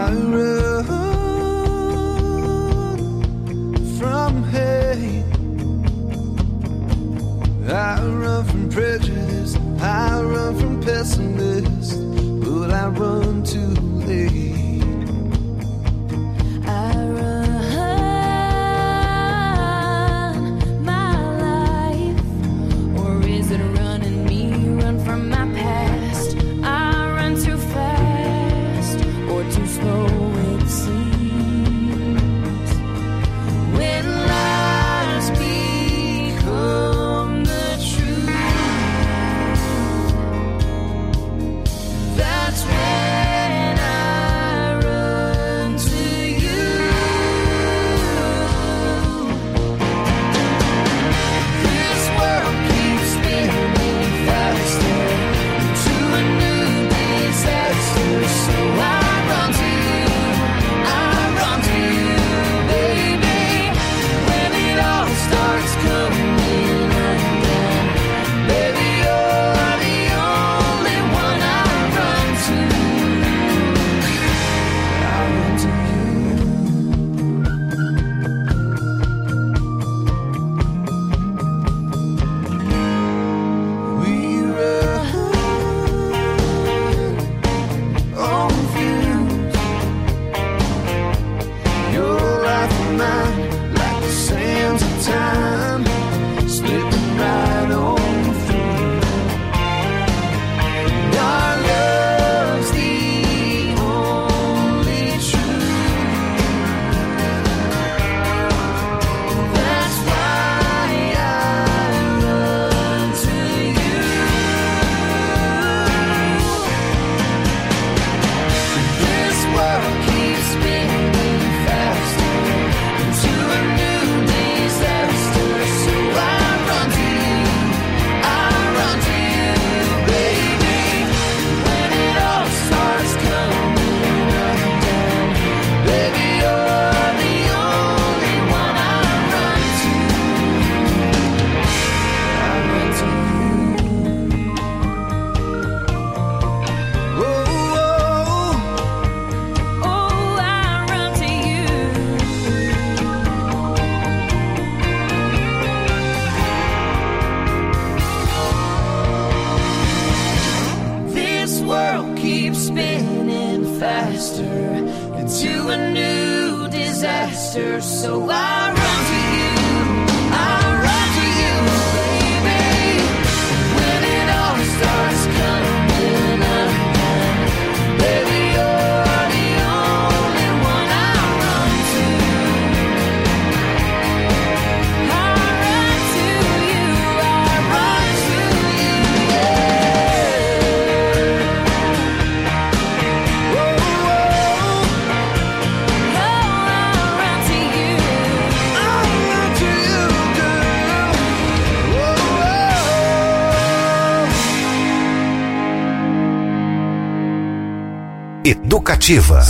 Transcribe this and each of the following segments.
Educativa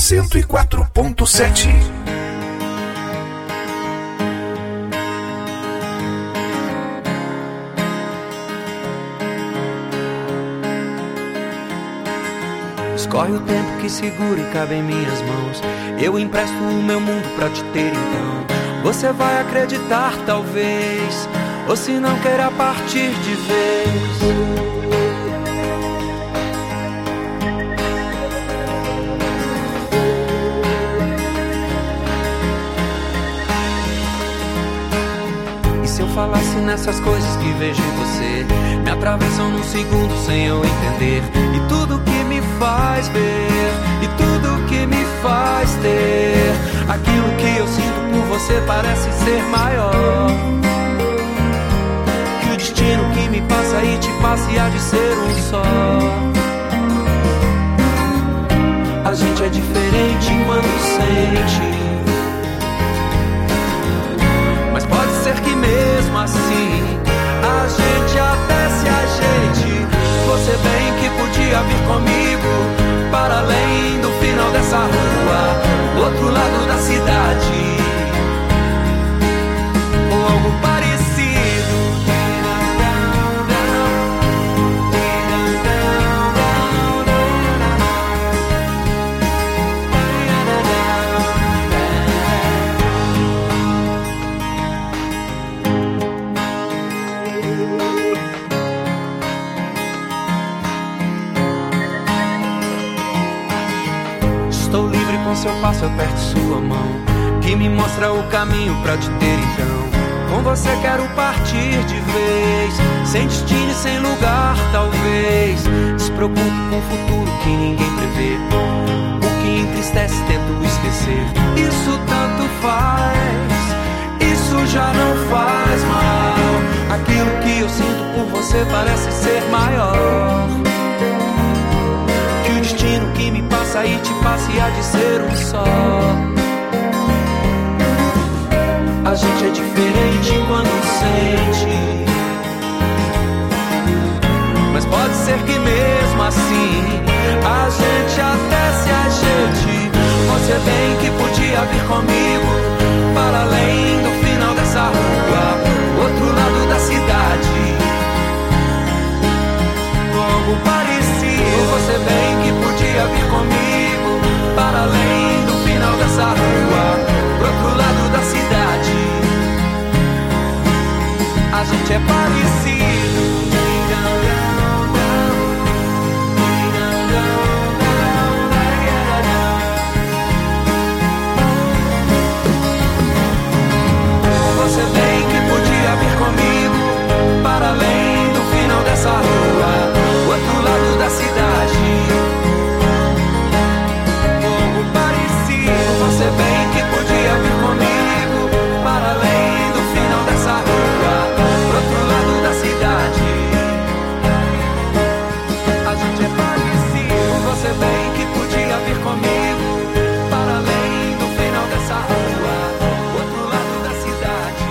104.7. Escorre o tempo que segura e cabe em minhas mãos. Eu empresto o meu mundo pra te ter então. Você vai acreditar talvez, ou se não queira partir de vez. Falasse nessas coisas que vejo em você, me atravessam num segundo sem eu entender. E tudo que me faz ver, e tudo que me faz ter, aquilo que eu sinto por você parece ser maior que o destino que me passa e te passa e há de ser um só. A gente é diferente quando sente, mas pode ser que mesmo assim a gente até se ajeite. Você bem que podia vir comigo para além do final dessa rua, do outro lado da cidade, ou algo parecido. com seu passo aperte sua mão, que me mostra o caminho pra te ter então. Com você quero partir de vez, sem destino e sem lugar talvez. Despreocupo com o futuro que ninguém prevê, o que entristece tento esquecer. Isso tanto faz, isso já não faz mal. Aquilo que eu sinto por você parece ser maior que o destino que me passa e te passa e há de ser um só. A gente é diferente quando sente, mas pode ser que mesmo assim a gente até se ajeite. Você bem que podia vir comigo para além do final dessa rua, outro lado da cidade, como parecido. Você bem que podia vir comigo para além do final dessa rua, outro lado da cidade. A gente é parecido. Você bem que podia vir comigo para além do final dessa rua, outro lado da cidade, como parecido. Você bem que podia vir comigo para além do final dessa rua, outro lado da cidade. A gente é parecido. Você bem que podia vir comigo para além do final dessa rua, outro lado da cidade.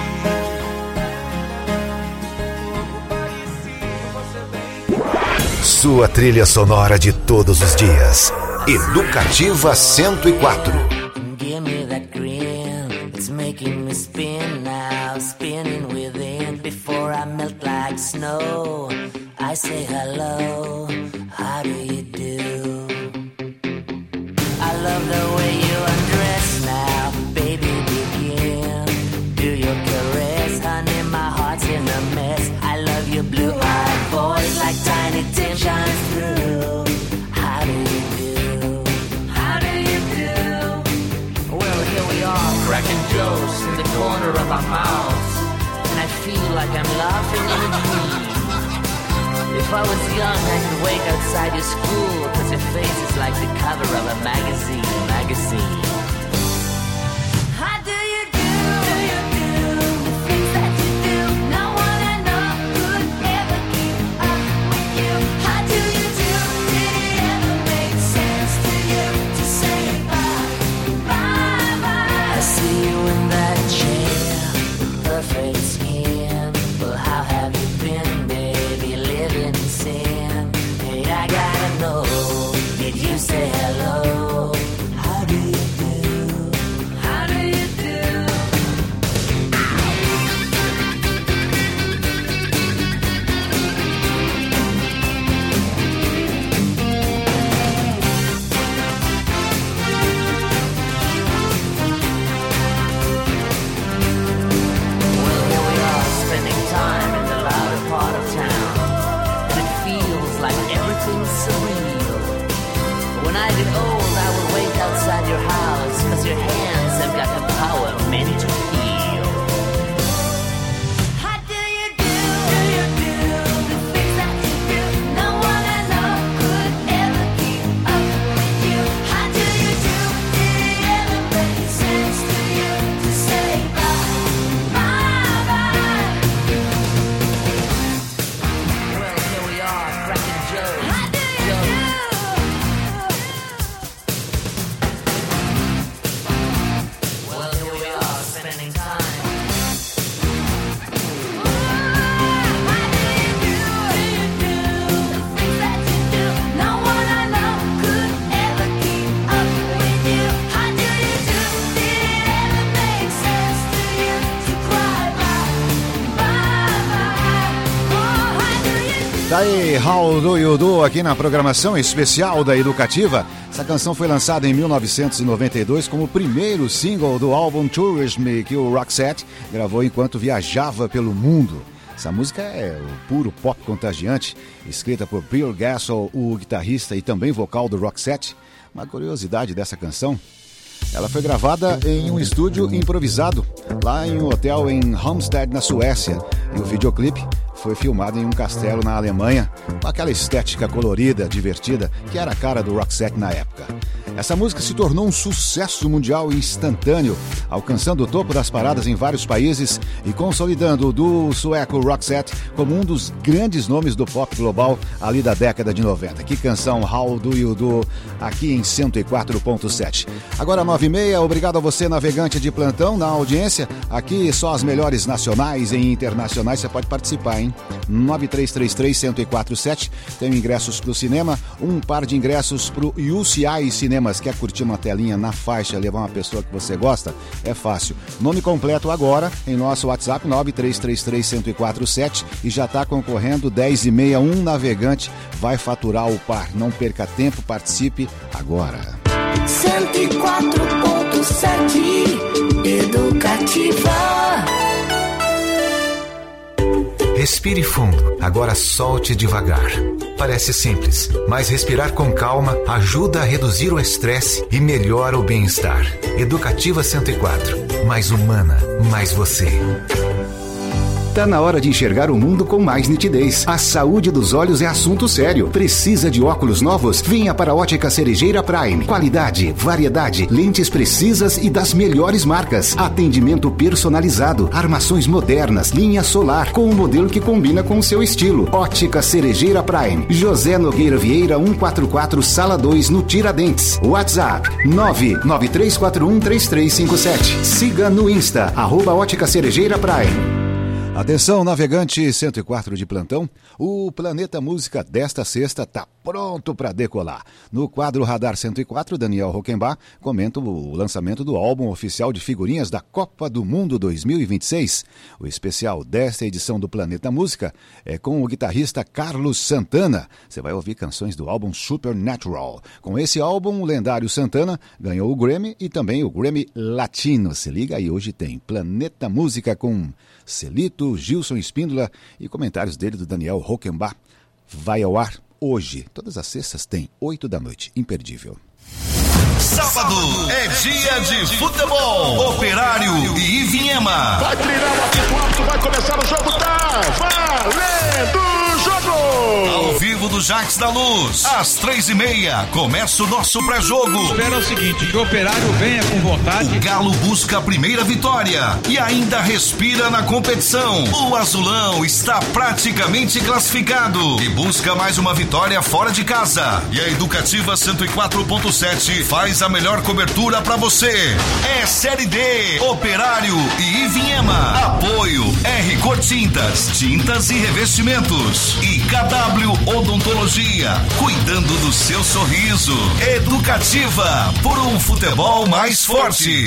Sua trilha sonora de todos os dias. Educativa 104. Give me that grin, it's making me spin now, spinning within. Before I melt like snow, I say hello, how do you do? I love the way you undress now, baby begin. Do your caress, honey, my heart's in a mess. I love your blue-eyed voice like Tiny Tim shines through. How do you do? How do you do? Well, here we are, cracking jokes in the corner of our mouths, and I feel like I'm laughing in a dream. If I was young, I could wait outside your school, 'cause your face is like the cover of a magazine. How do you do? Do you do the things that you do? No one I know could ever keep up with you. How do you do? Did it ever make sense to you to say bye, bye, bye? I see you in that chair, perfect skin. Well, how have you been, baby? Living in sin. Hey, I gotta know, did you say hello? How do you do? How do you do? Well, here we are, spending time in the louder part of town, and it feels like everything's surreal. When I get old, I will wait outside your house, 'cause your hands have got the power meant to heal. How do you do? Do you do the things that you do? No one I know could ever keep up with you. How do you do? Did it ever make sense to you to say bye, bye, bye? Well, here we are, cracking jokes. How do you do? Well, here we are, spending time. How do you do? Do you do the things that you do? No one I know could ever keep up with you. How do you do? Did it ever make sense to you to cry bye, bye, bye? Oh, how do you do? Daí, How Do You Do, aqui na programação especial da Educativa. Essa canção foi lançada em 1992 como o primeiro single do álbum Tourism, que o Roxette gravou enquanto viajava pelo mundo. Essa música é o puro pop contagiante, escrita por Bill Gassel, o guitarrista e também vocal do Roxette. Uma curiosidade dessa canção Ela foi gravada em um estúdio improvisado, lá em um hotel em Halmstad, na Suécia. E o videoclipe foi filmado em um castelo na Alemanha, com aquela estética colorida, divertida, que era a cara do Roxette na época. Essa música se tornou um sucesso mundial instantâneo, alcançando o topo das paradas em vários países e consolidando o duo sueco Roxette como um dos grandes nomes do pop global ali da década de 90. Que canção How Do You Do, aqui em 104.7. Agora 9h30, obrigado a você, navegante de plantão, na audiência. Aqui só as melhores nacionais e internacionais, você pode participar, hein? 9333-1047, tem ingressos pro cinema, um par de ingressos pro UCI Cinemas. Quer curtir uma telinha na faixa, levar uma pessoa que você gosta? É fácil. Nome completo agora em nosso WhatsApp 9333-1047 e já está concorrendo 10h30, um navegante vai faturar o par. Não perca tempo, participe agora. 104.7 Educativa. Respire fundo, agora solte devagar. Parece simples, mas respirar com calma ajuda a reduzir o estresse e melhora o bem-estar. Educativa 104, mais humana, mais você. Tá na hora de enxergar o mundo com mais nitidez. A saúde dos olhos é assunto sério. Precisa de óculos novos? Venha para a Ótica Cerejeira Prime. Qualidade, variedade, lentes precisas e das melhores marcas. Atendimento personalizado, armações modernas, linha solar, com um modelo que combina com o seu estilo. Ótica Cerejeira Prime. José Nogueira Vieira 144, Sala 2, no Tiradentes. WhatsApp 993413357. Siga no Insta, @Ótica Cerejeira Prime. Atenção, navegante 104 de plantão, o Planeta Música desta sexta está pronto para decolar. No quadro Radar 104, Daniel Rockenbach comenta o lançamento do álbum oficial de figurinhas da Copa do Mundo 2026. O especial desta edição do Planeta Música é com o guitarrista Carlos Santana. Você vai ouvir canções do álbum Supernatural. Com esse álbum, o lendário Santana ganhou o Grammy e também o Grammy Latino. Se liga aí, hoje tem Planeta Música com Celito, Gilson Espíndola e comentários dele do Daniel Rockenbach. Vai ao ar hoje. Todas as sextas tem 8h, imperdível. Sábado é dia de futebol. Operário e Ivinhema. Vai treinar o apito alto, vai começar o jogo, tá valendo o jogo! Ao vivo do Jacques da Luz, às 3h30, começa o nosso pré-jogo. Espera o seguinte, que o Operário venha com vontade. O Galo busca a primeira vitória e ainda respira na competição. O Azulão está praticamente classificado e busca mais uma vitória fora de casa. E a Educativa 104.7 faz a melhor cobertura pra você. É Série D, Operário e Ivinhema. Apoio R Cor Tintas, tintas e revestimentos. E KW Odontologia, cuidando do seu sorriso. Educativa, por um futebol mais forte.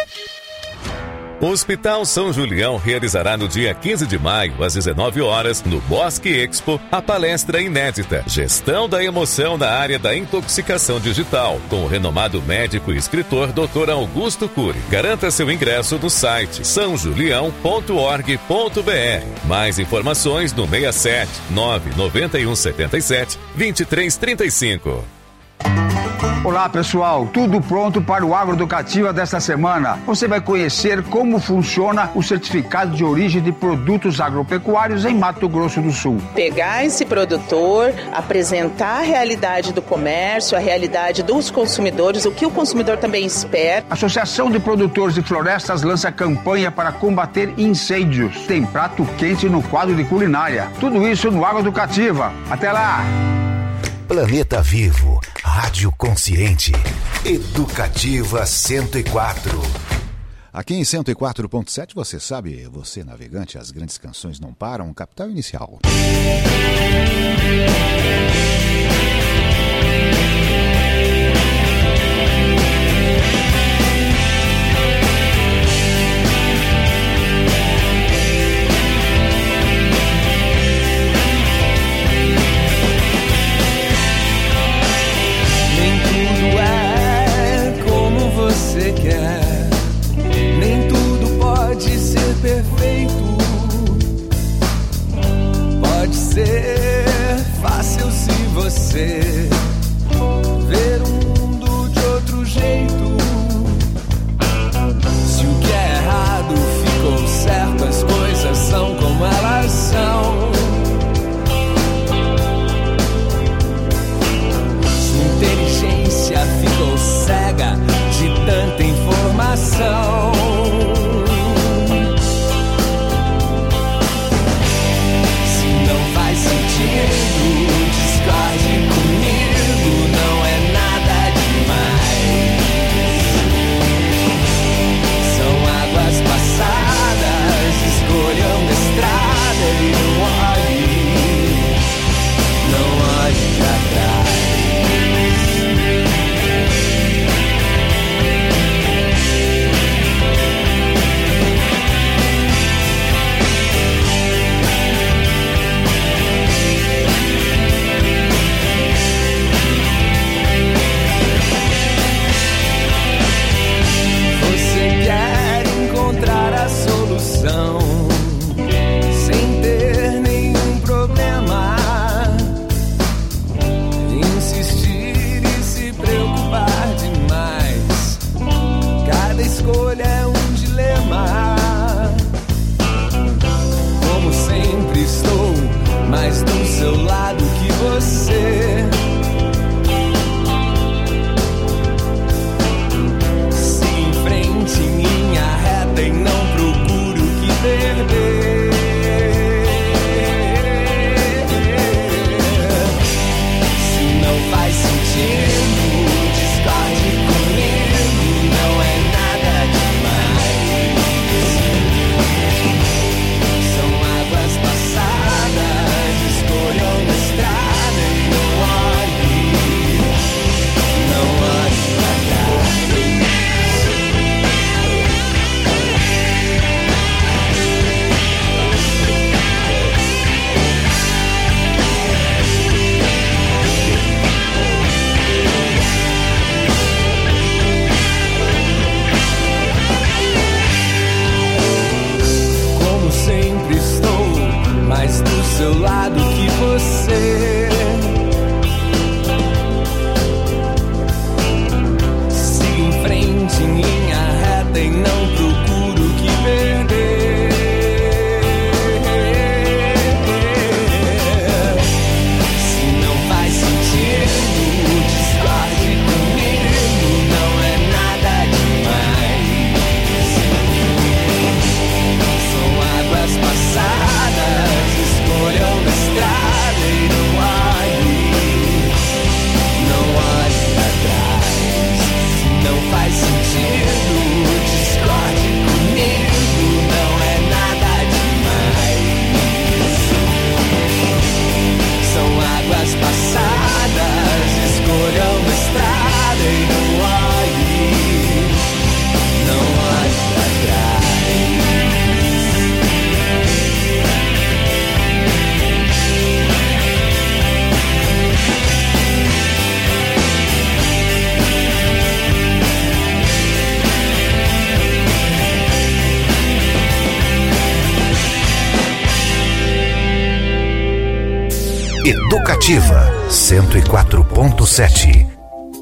O Hospital São Julião realizará no dia 15 de maio, às 19 horas, no Bosque Expo, a palestra inédita Gestão da Emoção na área da intoxicação digital, com o renomado médico e escritor Dr. Augusto Cury. Garanta seu ingresso no site sãojulião.org.br. Mais informações no 67 991 77 2335. Olá pessoal, tudo pronto para o Agroeducativa desta semana. Você vai conhecer como funciona o certificado de origem de produtos agropecuários em Mato Grosso do Sul. Pegar esse produtor, apresentar a realidade do comércio, a realidade dos consumidores, o que o consumidor também espera. A Associação de Produtores de Florestas lança campanha para combater incêndios. Tem prato quente no quadro de culinária. Tudo isso no Agroeducativa. Até lá! Planeta Vivo, Rádio Consciente, Educativa 104. Aqui em 104.7, você sabe, você navegante, as grandes canções não param, Capital Inicial. Você quer, nem tudo pode ser perfeito. Pode ser fácil se você Educativa 104.7.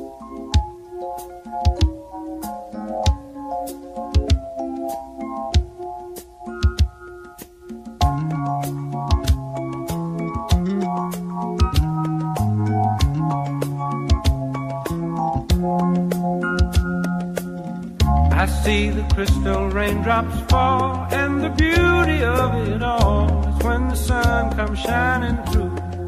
I see the crystal raindrops fall, and the beauty of it all is when the sun comes shining through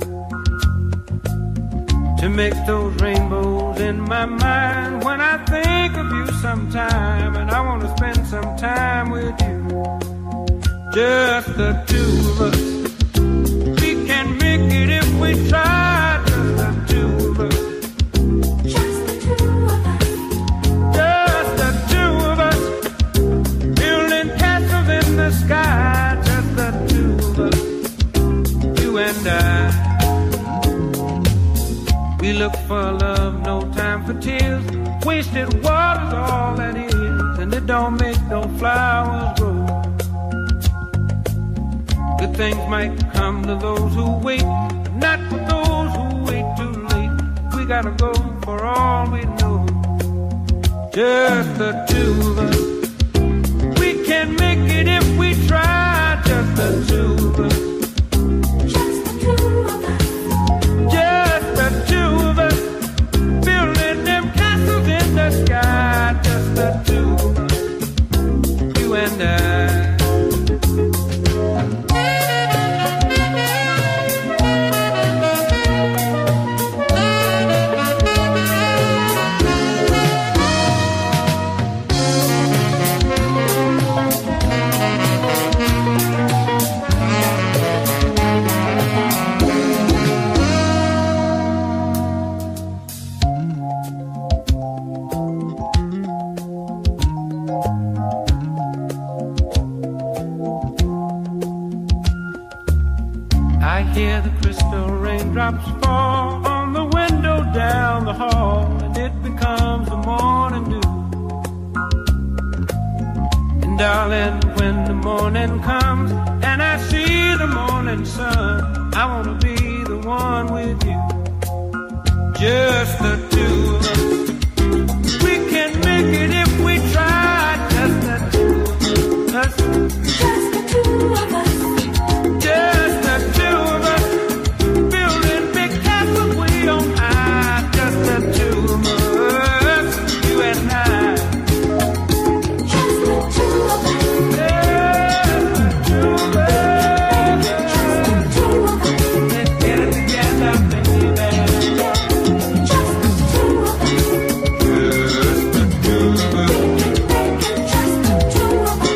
to make those rainbows in my mind. When I think of you sometime, and I want to spend some time with you, just the two of us. We can make it if we try, just the two of us. Sky, just the two of us, you and I. We look for love, no time for tears. Wasted water's all that is, and it don't make no flowers grow. Good things might come to those who wait, but not for those who wait too late. We gotta go for all we know, just the two of us. Can make it if we try, just the two of us. Just the two of us. Just the two of us. Building them castles in the sky, just the two of us. You and I. I hear the crystal raindrops fall on the window down the hall, and it becomes the morning dew. And darling, when the morning comes and I see the morning sun, I wanna be the one with you, just the two of us. We can make it if we try, just the two of us. Just the two of us. Just the two of us, building big castles way on high. Just the two of us, you and I. Just the two of us. Just the two of us. Just the two of us. Let's get it together, baby. Just the two of us. Just the two of us. Just the two of us.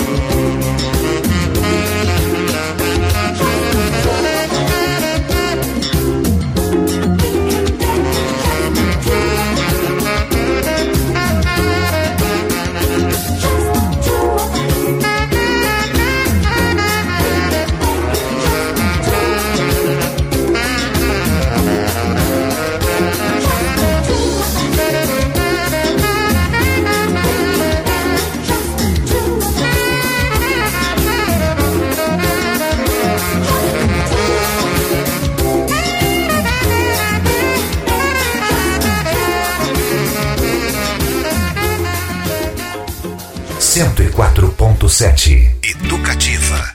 104.7 Educativa.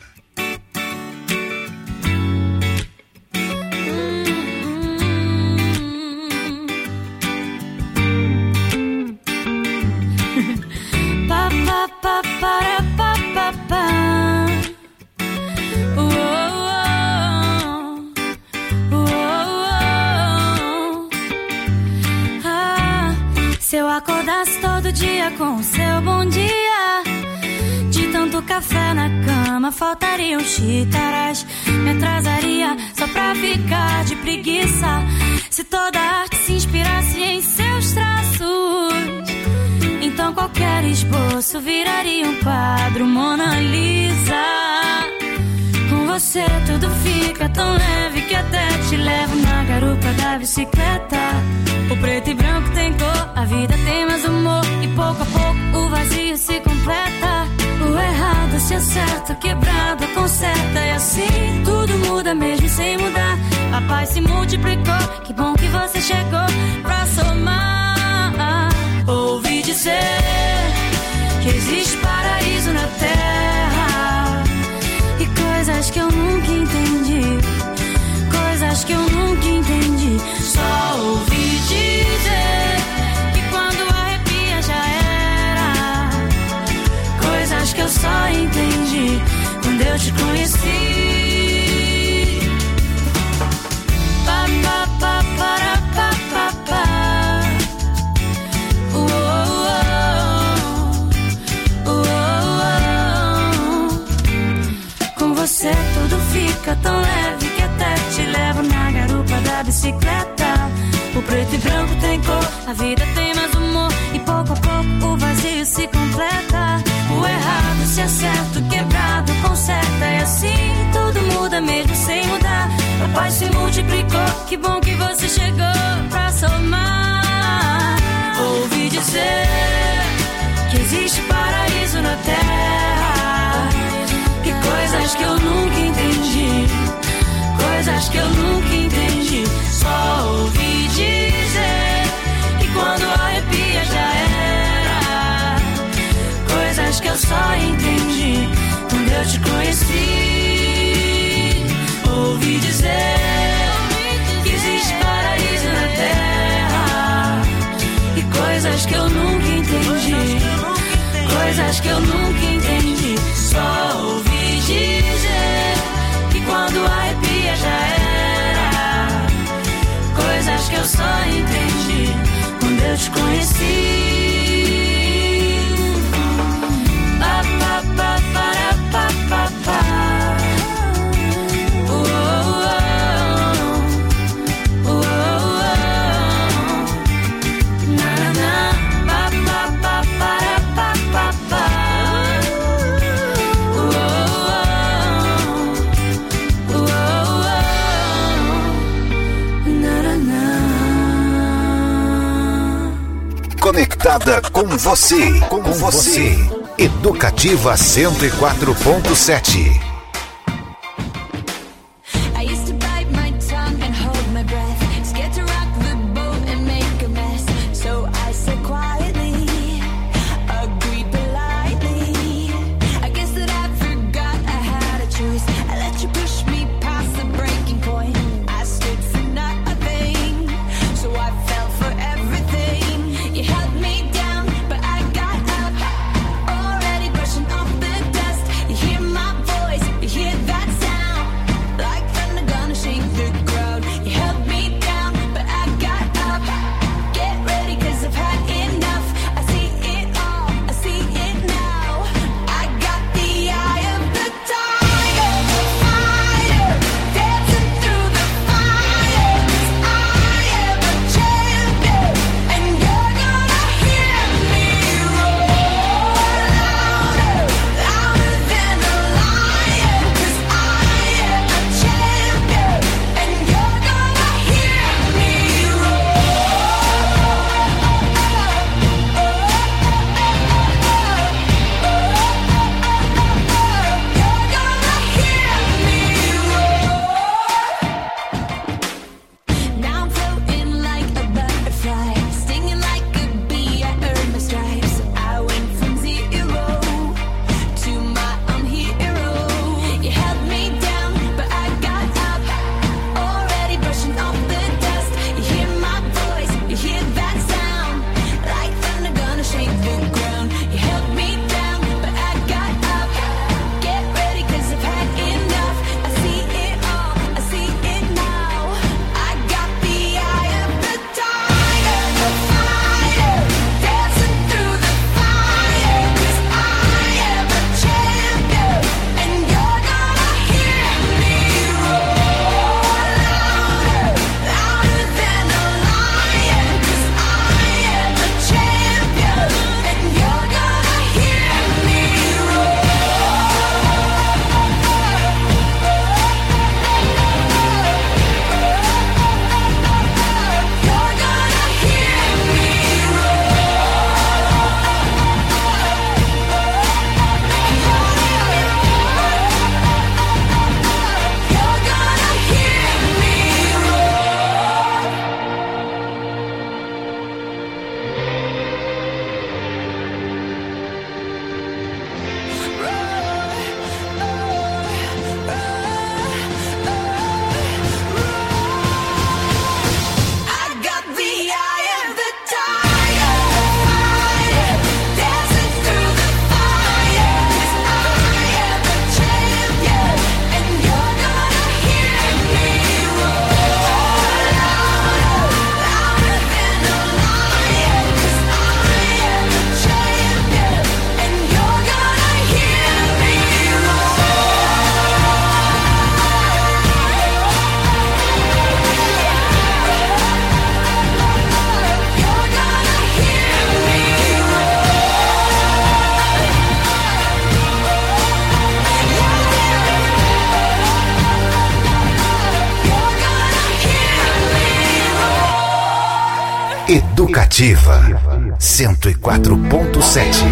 Se eu acordasse todo dia com o seu bom dia, de tanto café na cama faltariam xícaras. Me atrasaria só pra ficar de preguiça. Se toda arte se inspirasse em seus traços, então qualquer esboço viraria um quadro Mona Lisa. Com você tudo fica tão leve que até te levo na garupa da bicicleta. O preto e branco tem cor, a vida tem mais humor, e pouco a pouco o vazio se completa. O errado se acerta, o quebrado conserta, e assim tudo muda mesmo sem mudar. A A paz se multiplicou, que bom que você chegou pra somar. Ouvi dizer que existe paraíso na terra e coisas que eu nunca entendi, coisas que eu nunca entendi. Só ouvi dizer que quando arrepia já era, coisas que eu só entendi quando eu te conheci. Pa, pa, pa, para, pa, pa, pa. Com você tudo fica tão leve que até te levo na garupa da bicicleta. O preto e branco tem cor, a vida tem mais humor e pouco a pouco o vazio se completa. O errado se acerta, o quebrado conserta. E assim tudo muda mesmo sem mudar. A paz se multiplicou, que bom que você chegou pra somar. Ouvi dizer que existe paraíso na terra e coisas que eu nunca entendi, coisas que eu nunca entendi. Só ouvi dizer que quando arrepia já era, coisas que eu só entendi quando eu te conheci. Ouvi dizer que existe paraíso na terra e coisas que eu nunca entendi, coisas que eu nunca entendi. Só ouvi dizer que quando arrepia já era, coisas que eu só entendi quando eu te conheci. Pa, pa, pa, para, pa, pa, pa. Conectada com você, com você. Educativa 104.7. Voice Educativa 104.7.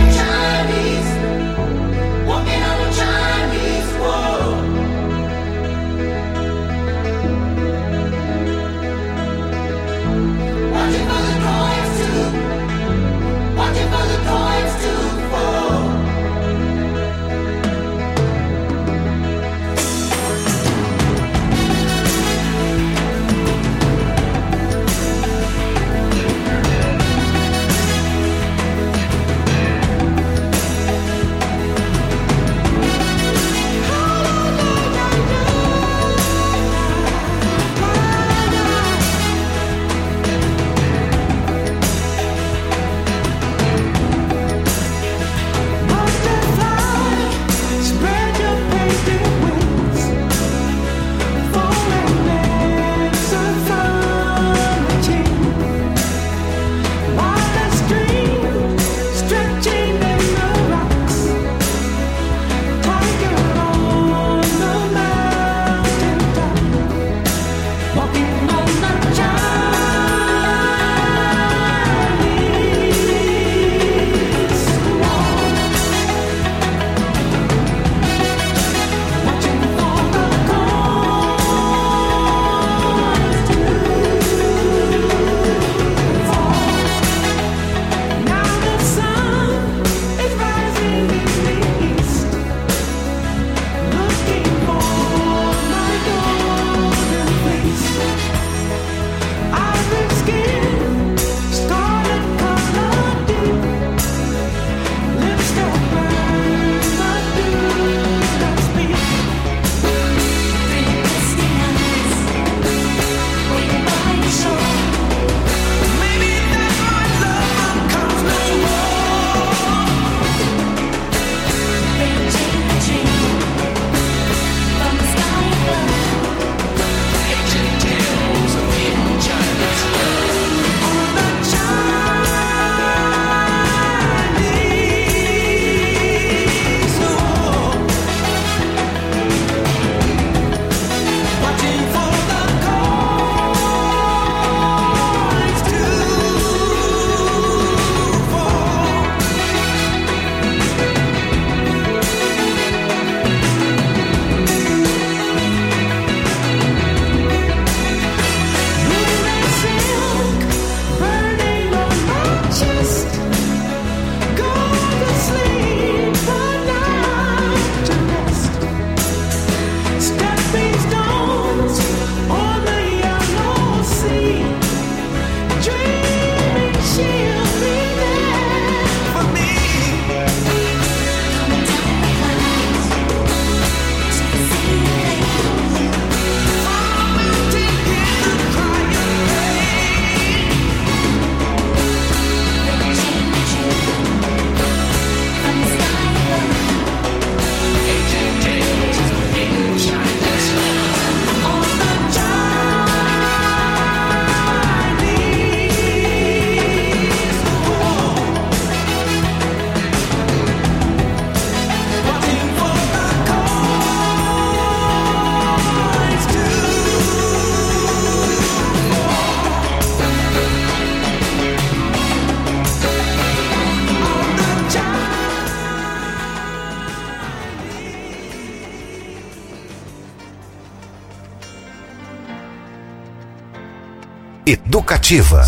Educativa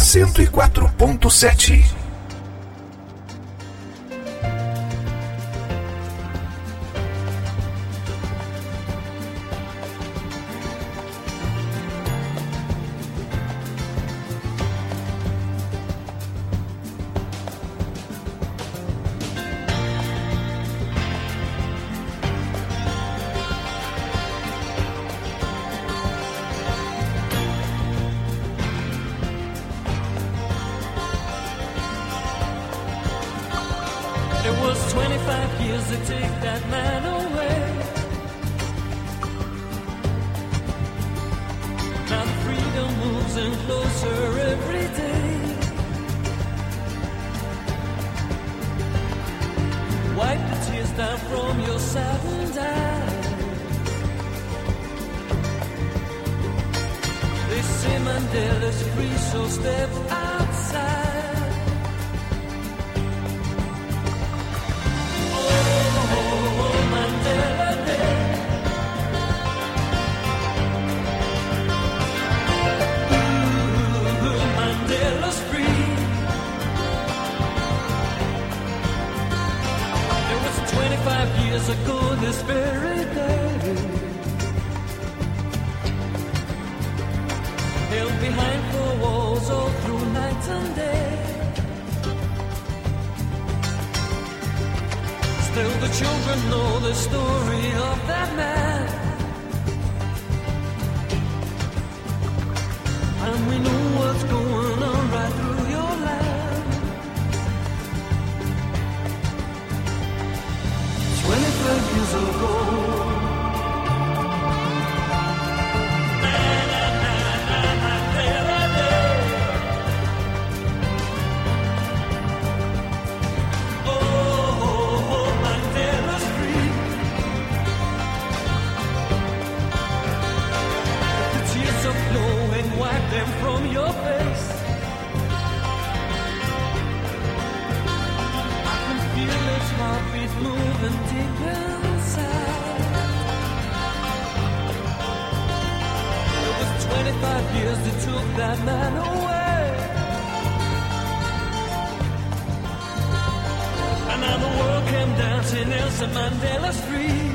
104.7. It was 25 years to take that man away. Now the freedom moves in closer every day. Wipe the tears down from your saddened eyes. They say Mandela's free, so step outside. Still the children know the story of that man, and we know what's going on right through your land. 25 years ago, them from your face. I can feel his heartbeat moving deep inside. It was 25 years that took that man away, and now the world came dancing Nelson Mandela Street.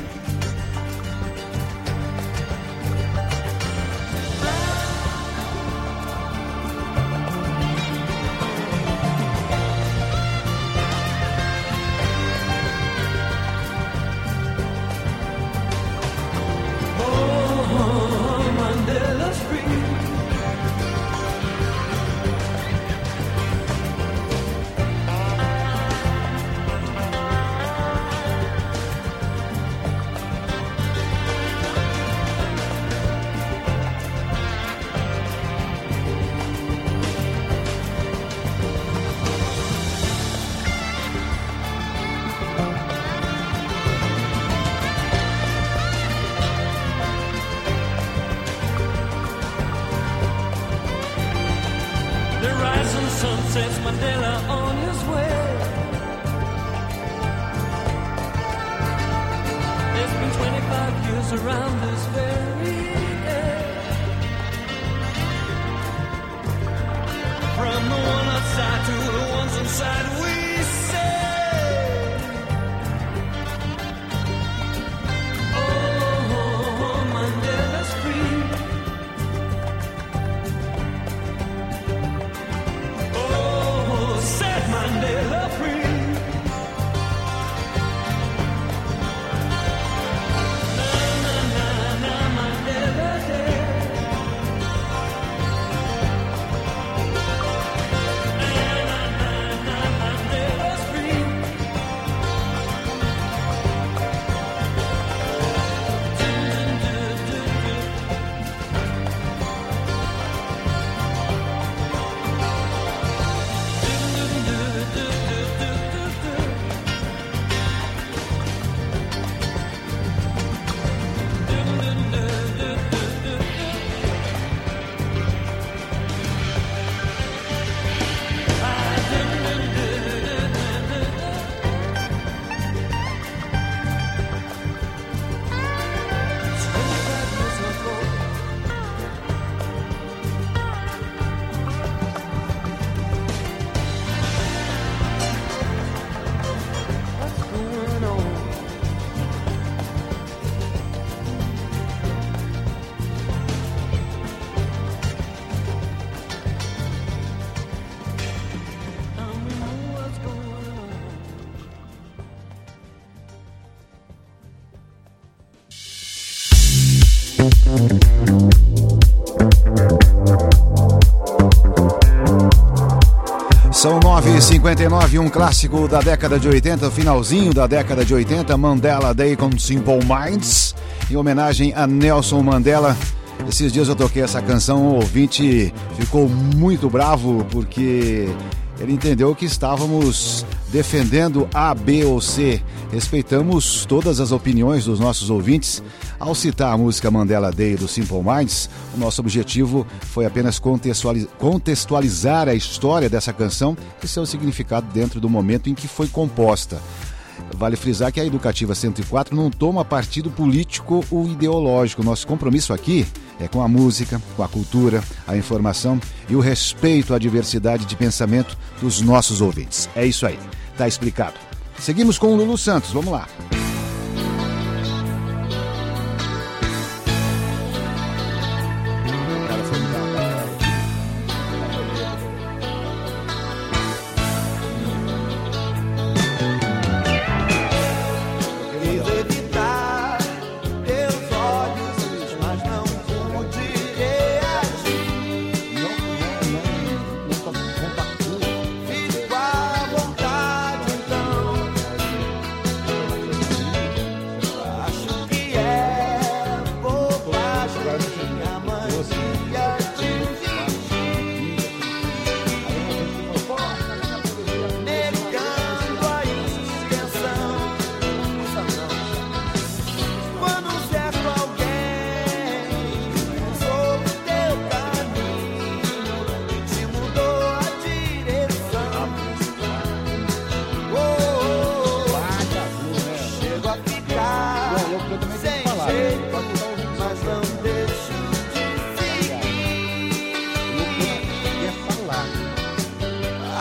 Sets Mandela on his way. It's been 25 years around this very day. From the one outside to the ones inside, we say, oh, Mandela's free. Mandela free. Na na na na Mandela Day. Na na na na Mandela's free. São 9h59, um clássico da década de 80, finalzinho da década de 80, Mandela Day com Simple Minds, em homenagem a Nelson Mandela. Esses dias eu toquei essa canção, o ouvinte ficou muito bravo porque ele entendeu que estávamos defendendo A, B ou C. Respeitamos todas as opiniões dos nossos ouvintes. Ao citar a música Mandela Day do Simple Minds, o nosso objetivo foi apenas contextualizar a história dessa canção e seu significado dentro do momento em que foi composta. Vale frisar que a Educativa 104 não toma partido político ou ideológico. Nosso compromisso aqui é com a música, com a cultura, a informação e o respeito à diversidade de pensamento dos nossos ouvintes. É isso aí, tá explicado. Seguimos com o Lulu Santos, vamos lá.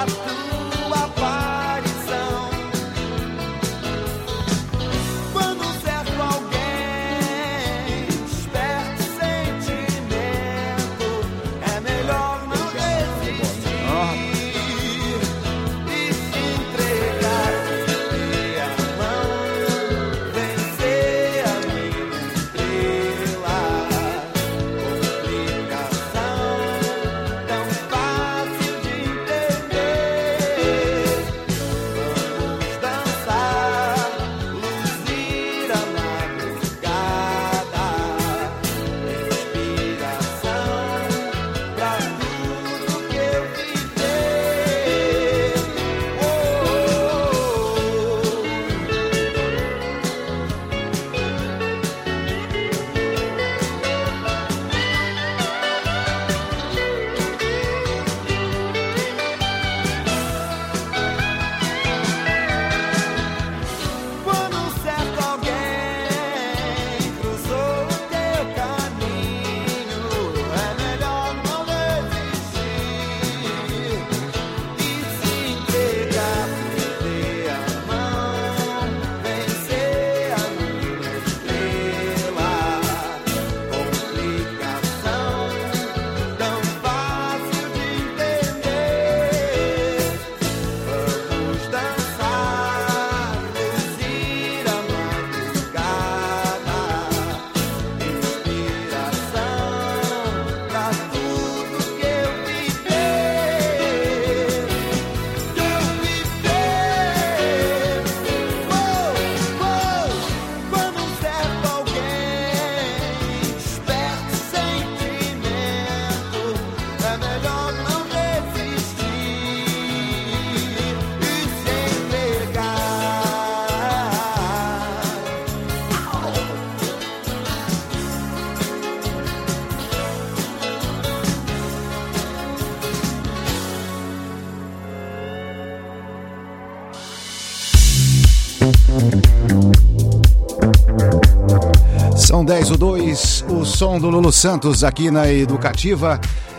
São 10:02, o som do Lulu Santos aqui na Educativa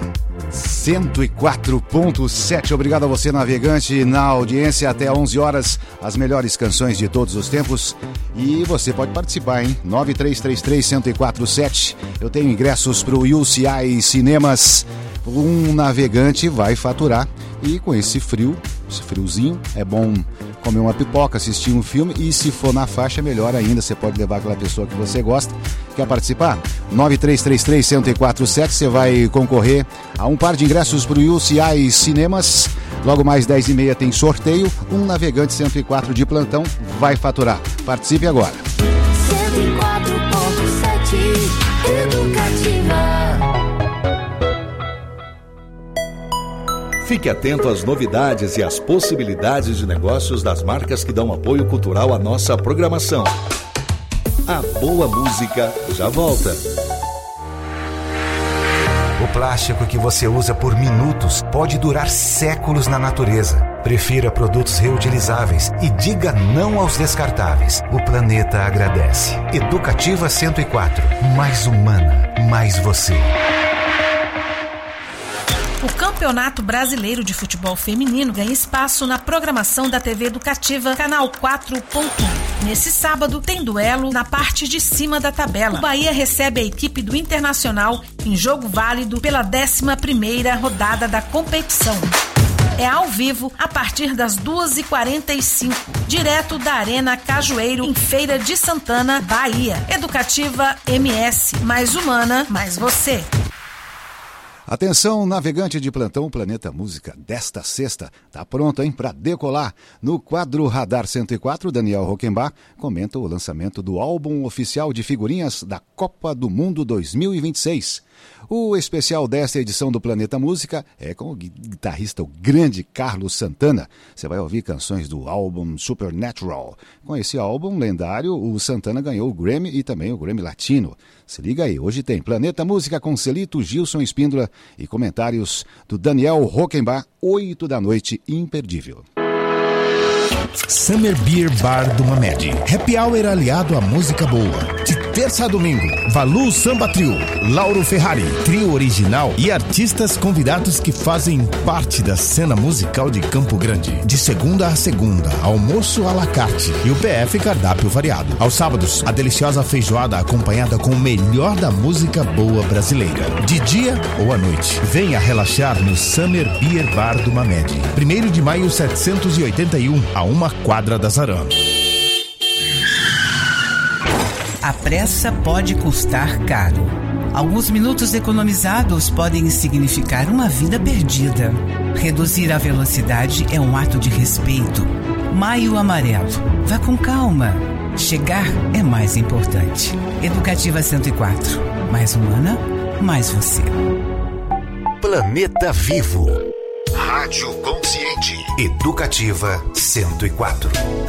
104.7. Obrigado a você, navegante, na audiência até 11 horas, as melhores canções de todos os tempos. E você pode participar, hein? 9333-1047. Eu tenho ingressos para o UCI Cinemas. Um navegante vai faturar. E com esse friozinho, é bom comer uma pipoca, assistir um filme, e se for na faixa, melhor ainda, você pode levar aquela pessoa que você gosta. Quer participar? 9333-1047, você vai concorrer a um par de ingressos para o UCI Cinemas. Logo mais 10h30 tem sorteio, um navegante 104 de plantão vai faturar. Participe agora. 104.7 Educativa. Fique atento às novidades e às possibilidades de negócios das marcas que dão apoio cultural à nossa programação. A boa música já volta. O plástico que você usa por minutos pode durar séculos na natureza. Prefira produtos reutilizáveis e diga não aos descartáveis. O planeta agradece. Educativa 104. Mais humana, mais você. O Campeonato Brasileiro de Futebol Feminino ganha espaço na programação da TV Educativa, canal 4.1. Nesse sábado, tem duelo na parte de cima da tabela. O Bahia recebe a equipe do Internacional em jogo válido pela 11ª rodada da competição. É ao vivo a partir das 2h45, direto da Arena Cajueiro, em Feira de Santana, Bahia. Educativa MS, mais humana, mais você. Atenção, navegante de plantão, Planeta Música desta sexta tá pronto, hein, para decolar. No quadro Radar 104, Daniel Rockenbach comenta o lançamento do álbum oficial de figurinhas da Copa do Mundo 2026. O especial desta edição do Planeta Música é com o guitarrista, o grande Carlos Santana. Você vai ouvir canções do álbum Supernatural. Com esse álbum lendário, o Santana ganhou o Grammy e também o Grammy Latino. Se liga aí, hoje tem Planeta Música com Celito, Gilson Espíndola e comentários do Daniel Rockenbach, 8 da noite, imperdível. Summer Beer Bar do Mamed. Happy Hour aliado à música boa. De terça a domingo. Valu Samba Trio, Lauro Ferrari, trio original e artistas convidados que fazem parte da cena musical de Campo Grande. De segunda a segunda, almoço à la carte e o PF cardápio variado. Aos sábados, a deliciosa feijoada acompanhada com o melhor da música boa brasileira. De dia ou à noite, venha relaxar no Summer Beer Bar do Mamed. 1º de maio 781, a uma quadra da Zarã. A pressa pode custar caro. Alguns minutos economizados podem significar uma vida perdida. Reduzir a velocidade é um ato de respeito. Maio Amarelo. Vá com calma. Chegar é mais importante. Educativa 104. Mais humana, mais você. Planeta Vivo. Rádio Consciente. Educativa 104.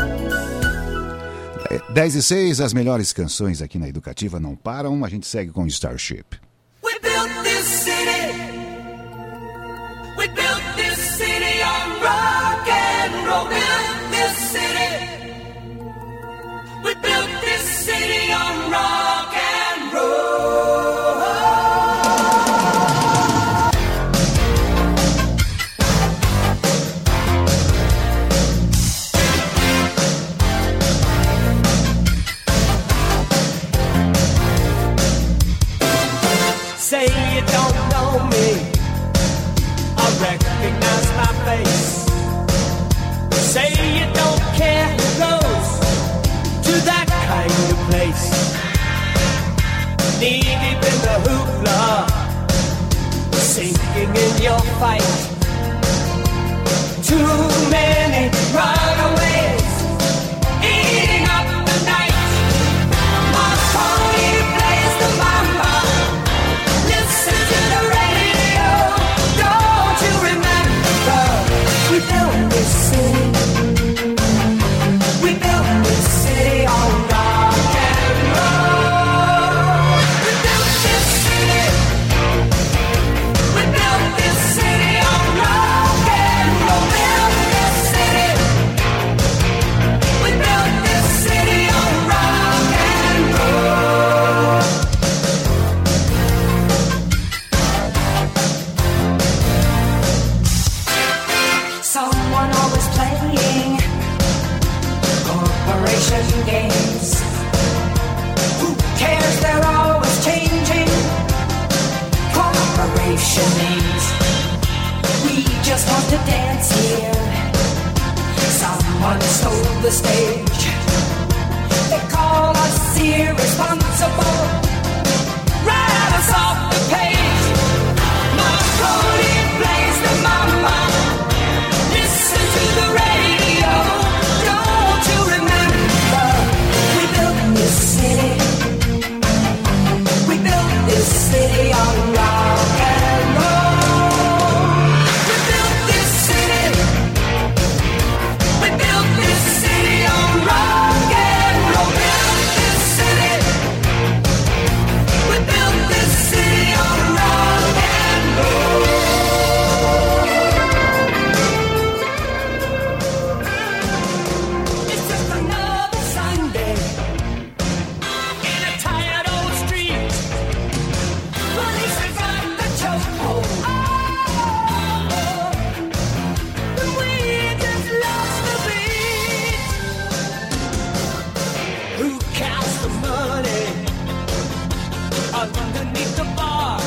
10:06, as melhores canções aqui na Educativa não param. A gente segue com Starship. We built this city. We built this city on rock and roll. We built this city. We built this city on rock and roll. Say you don't know me, I recognize my face. Say you don't care who goes to that kind of place. Knee deep in the hoopla, sinking in your fight. Too many runaways, eating up the night. My pony plays the mama. Listen to the radio, don't you remember? We built this city. We built this city on rock and roll. We built this city. We built this city on rock and roll. Built this city. We built this city on rock and roll. Someone always playing corporation games. Who cares? They're always changing corporation names. We just want to dance here. Someone stole the stage. They call us irresponsible. Write us off the page. Marconi plays the mama. Listen to the radio, don't you remember? We built this city. We built this city on rock and roll. We built this city. We built this city on rock and roll. Built this city. We built this city on rock and roll. It's just another Sunday in a tired old street. Police have got the chokehold. And we just lost the beat. Who counts the money underneath the bar?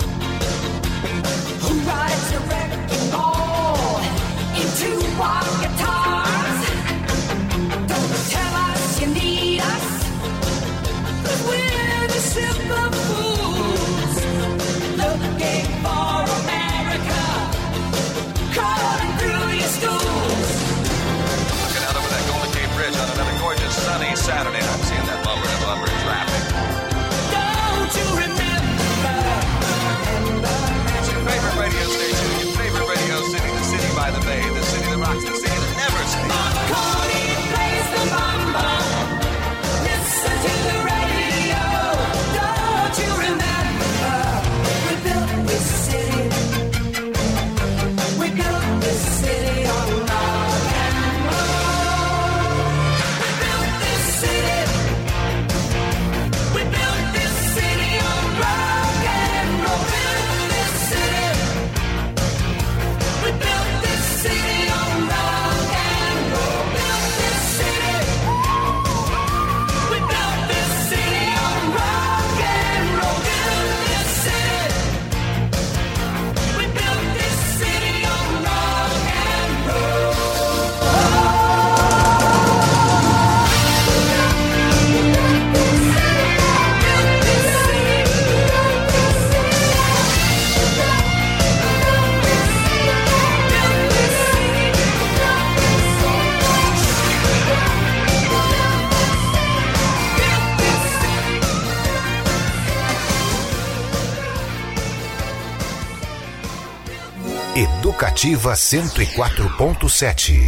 Who rides the wrecking ball into our guitars? Don't tell us you need us, 'cause we're the ship of fools, looking for America, crawling through your schools. Looking out over that Golden Gate Bridge on another gorgeous sunny Saturday. I'm seeing that bumper to bumper traffic. Don't you remember? It's your favorite radio station, your favorite radio city, the city by the bay, the city that rocks, the city that never Educativa 104.7.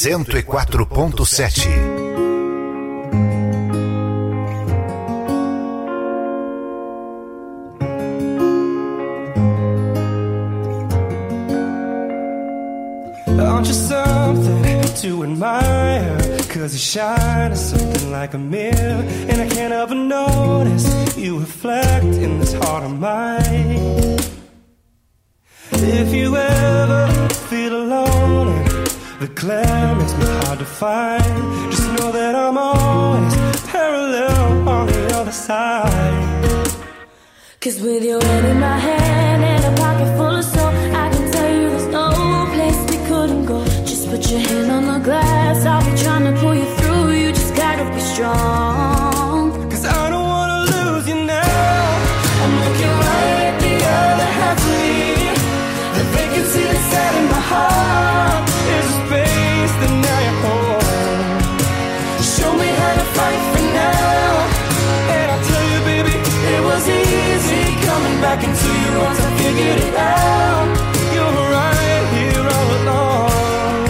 104.7. Aren't you something to admire? Cause you shine as something like a mirror, and I can't help but notice you reflect in this heart of mine. If you ever feel alone and the glare makes me hard to find, just know that I'm always parallel on the other side. Cause with your hand in my hand and a pocket full of soul, I can tell you there's no place we couldn't go. Just put your hand on the glass, I'll be trying to pull you through. You just gotta be strong. Cause I don't wanna lose you now. I'm looking right at the other half of me. The vacancy that's sat in my heart. There's a space that now you're home. Show me how to fight for now. And I'll tell you, baby, it was easy coming back into you once I figured it out. You're right here all along.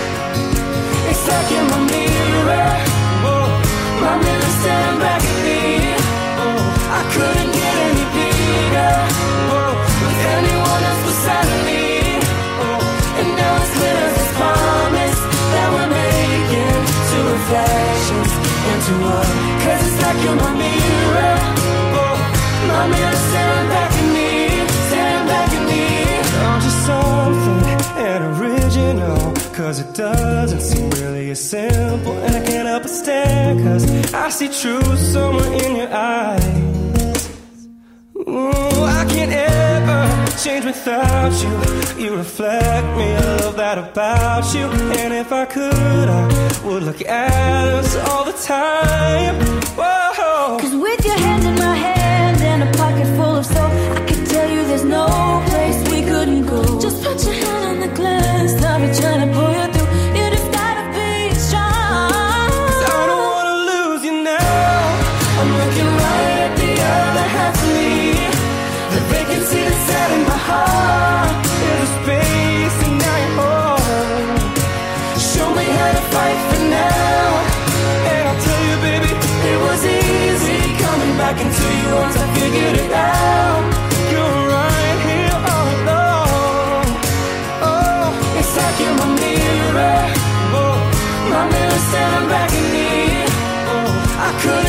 It's like you're my mirror. Oh, my mirror staring back at me. Oh, I couldn't get any bigger. Oh, with anyone else beside me. Oh, and now it's clear as this promise that we're making two reflections into one. Cause it's like you're my mirror. oh, My mirror staring back at me, staring back at me. I'm just something and original, cause it doesn't seem really as simple. And I can't help but stare, cause I see truth somewhere in your eyes. Ooh, I can't ever change without you. You reflect me, I love that about you. And if I could, I would look at us all the time. Whoa. Cause with your hand in my hand and a pocket full of soap, I can tell you there's no place we couldn't go. Just put your hand on the glass, I'll be trying to pull you through. You just gotta be strong. I don't wanna lose you now. I'm looking right at the other half of me. The vacancy that's sat in my heart. There's a space and now you're home. Show me how to fight for now. And I'll tell you, baby, it was easy coming back into you once I figured it out. You're right here all along. Oh, it's like you're my mirror. Oh, my mirror staring back at me. Oh, I couldn't